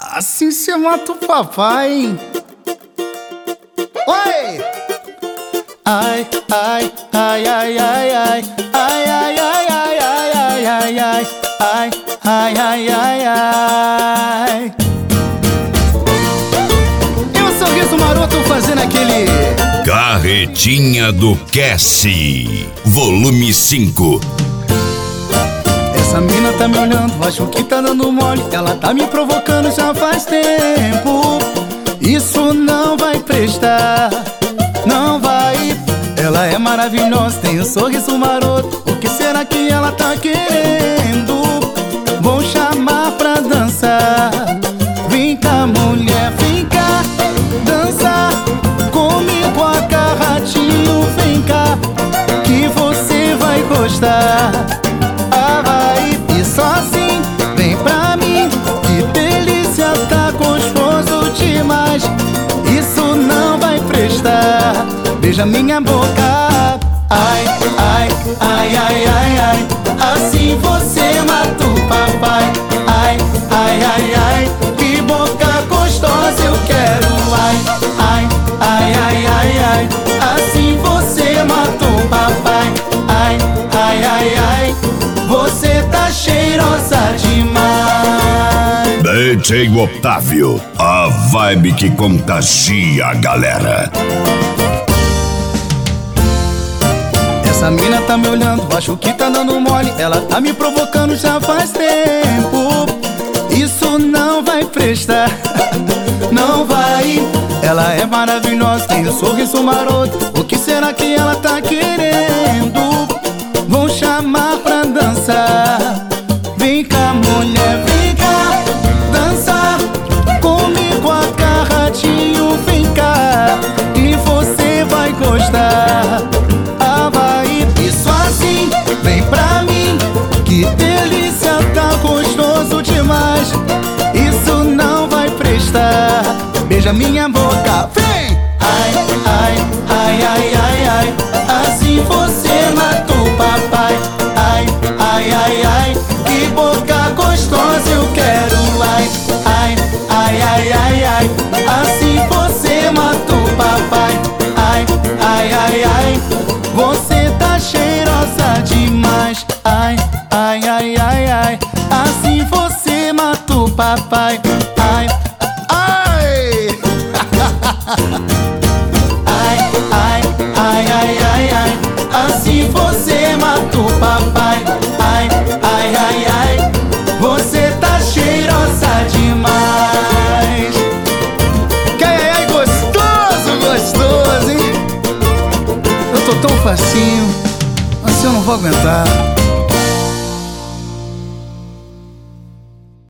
Assim cê mata o papai, hein? Oi! Ai, ai, ai, ai, ai, ai, ai, ai, ai, ai, ai, ai, ai, ai, ai, ai, ai, ai. E o sorriso maroto fazendo aquele Carretinha do Cassie, volume 5. Essa mina tá me olhando, acho que tá dando mole. Ela tá me provocando já faz tempo. Isso não vai prestar, não vai. Ela é maravilhosa, tem um sorriso maroto. O que será que ela tá querendo? Vou chamar pra dançar. Vem cá, mulher, vem cá dançar comigo a carratinho. Vem cá, que você vai gostar. Só assim, vem pra mim, que delícia, tá gostoso demais. Isso não vai prestar, beija minha boca. Ai, ai, ai, ai, ai, ai, assim você mata o papai. Ai, ai, ai, ai, que boca gostosa eu quero. Ai, ai, ai, ai, ai, ai, assim você mata o papai. Ai, ai, ai, ai, você tá cheirosa demais. DJ Otávio, a vibe que contagia a galera. Essa mina tá me olhando, acho que tá dando mole. Ela tá me provocando já faz tempo. Isso não vai prestar, não vai. Ela é maravilhosa, tem um sorriso maroto. O que será que ela tá querendo? Vou chamar pra dançar. Vem cá, mulher, vem cá dançar comigo a carratinho. Vem cá, e você vai gostar. Ah, vai, isso assim, vem pra mim, que delícia, tá gostoso demais. Isso não vai prestar, beija minha boca, vem! Ai, ai, ai, ai, ai, ai, assim você mata o papai. Ai, ai, ai, ai, que boca gostosa eu quero. Ai, ai, ai, ai, ai, ai, assim você mata o papai. Ai, ai, ai, ai, você tá cheirosa demais. Ai, ai, ai, ai, ai, assim você mata o papai. Ai, ai. Ai, ai, ai, ai, ai, ai, assim você mata o papai. Ai, ai, ai, ai, você tá cheirosa demais. Que ai, ai, gostoso, gostoso, hein? Eu tô tão facinho, assim eu não vou aguentar.